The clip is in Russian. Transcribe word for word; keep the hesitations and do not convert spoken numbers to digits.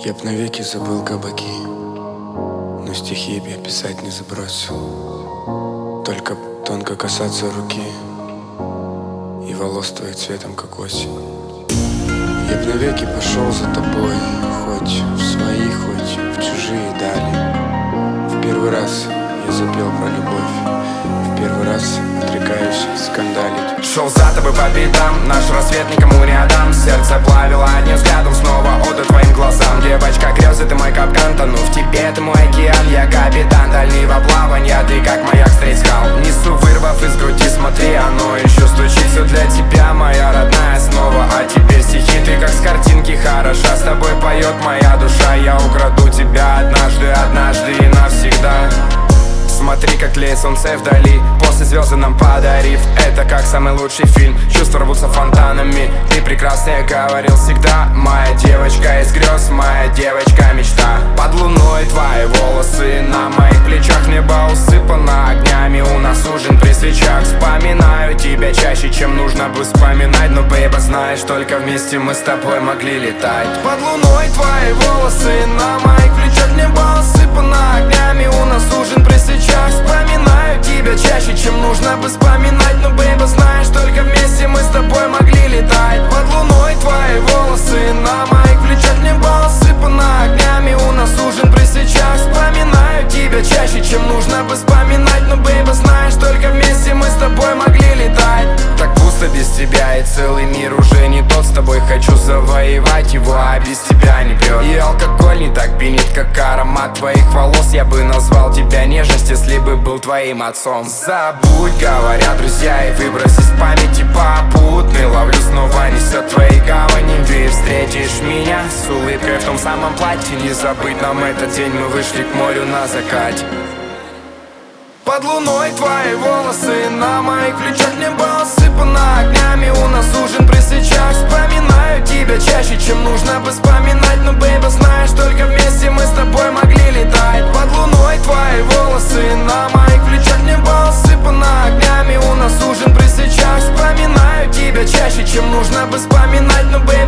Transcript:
Я б навеки забыл кабаки, но стихи б я писать не забросил. Только тонко касаться руки и волос твоих цветом, как осень. Я б навеки пошел за тобой, хоть в свои, хоть в чужие дали. В первый раз я запел про любовь, в первый раз отрекаюсь скандалить. Шел за тобой по пятам, наш рассвет никому не отдам. Сердце плавило одним взглядом, снова отдаю твоим глазам. Девочка, грезы, ты мой капкан, тону в тебе, ты мой океан. Я капитан дальнего плавания, ты как маяк средь скал. Несу, вырвав из груди, смотри, оно еще стучит. Все для тебя, моя родная, снова. А теперь стихи, ты как с картинки хороша. С тобой поет моя душа, я украду тебя однажды, однажды и навсегда. Смотри, как тлеет солнце вдали, после звезды нам подарив. Это как самый лучший фильм, чувства рвутся фонтанами. Ты прекрасная, говорил всегда, моя девочка из грез, моя девочка мечта. Под луной твои волосы на моих плечах, небо усыпано огнями, у нас ужин при свечах. Вспоминаю тебя чаще, чем нужно бы вспоминать, но, бейба, знаешь, только вместе мы с тобой могли летать. Под луной твои волосы на моих плечах, небо усыпано огнями, у нас ужин при свечах. Вспоминаю тебя чаще, чем нужно бы вспоминать, но, бейба, знаешь, только вместе мы с тобой могли летать. Под луной твои волосы на моих плечах, небо усыпано огнями, у нас ужин при свечах. Вспоминаю тебя чаще, чем нужно бы вспоминать, но, бейба, знаешь, только вместе мы с тобой могли летать. Так пусто без тебя, и целый мир уже не тот. С тобой хочу завоевать его, а без тебя не прет. И алкоголь не так пьянит, как аромат твоих волос. Я бы назвал тебя нежность, если бы был твоим отцом. Забудь, говорят друзья, и выбрось из памяти попутный. Ловлю, снова несет твои гавани. Ты встретишь меня с улыбкой в том самом платье. Не забыть нам этот день, мы вышли к морю на закате. Под луной твои волосы на моих плечах, небо усыпано огнями, у нас ужин при свечах. Вспоминаю тебя чаще, чем нужно бы вспоминать, но, бейба, знаешь, только вместе мы с тобой могли летать. Под луной твои волосы на моих плечах, небо усыпано огнями, у нас ужин при свечах. Вспоминаю тебя чаще, чем нужно бы вспоминать, но, бейба,